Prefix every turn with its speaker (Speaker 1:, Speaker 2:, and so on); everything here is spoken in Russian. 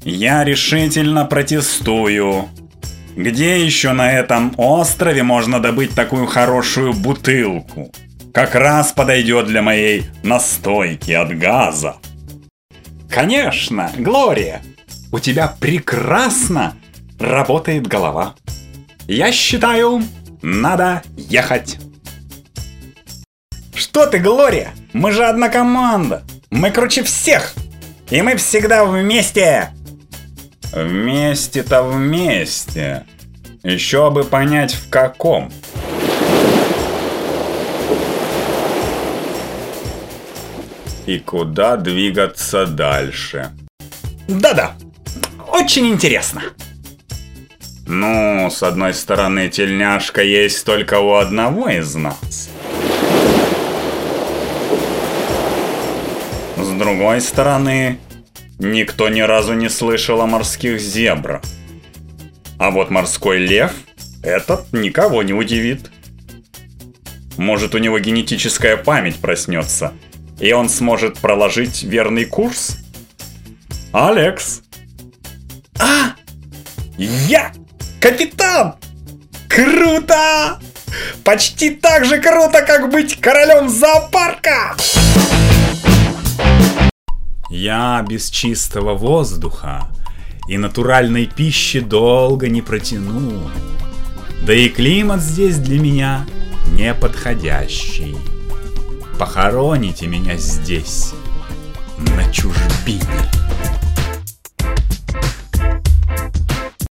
Speaker 1: Я решительно протестую. Где еще на этом острове можно добыть такую хорошую бутылку? Как раз подойдет для моей настойки от газа. Конечно, Глория, у тебя прекрасно работает голова. Я считаю, надо ехать. Что ты, Глория? Мы же одна команда. Мы круче всех. И мы всегда вместе. Вместе-то вместе. Еще бы понять, в каком. И куда двигаться дальше? Да-да, очень интересно. Ну, с одной стороны, тельняшка есть только у одного из нас. С другой стороны, никто ни разу не слышал о морских зебрах. А вот морской лев этот никого не удивит. Может, у него генетическая память проснется, и он сможет проложить верный курс? Алекс! Я капитан! Круто! Почти так же круто, как быть королем зоопарка! Я без чистого воздуха и натуральной пищи долго не протяну. Да и климат здесь для меня неподходящий. Похороните меня здесь, на чужбине.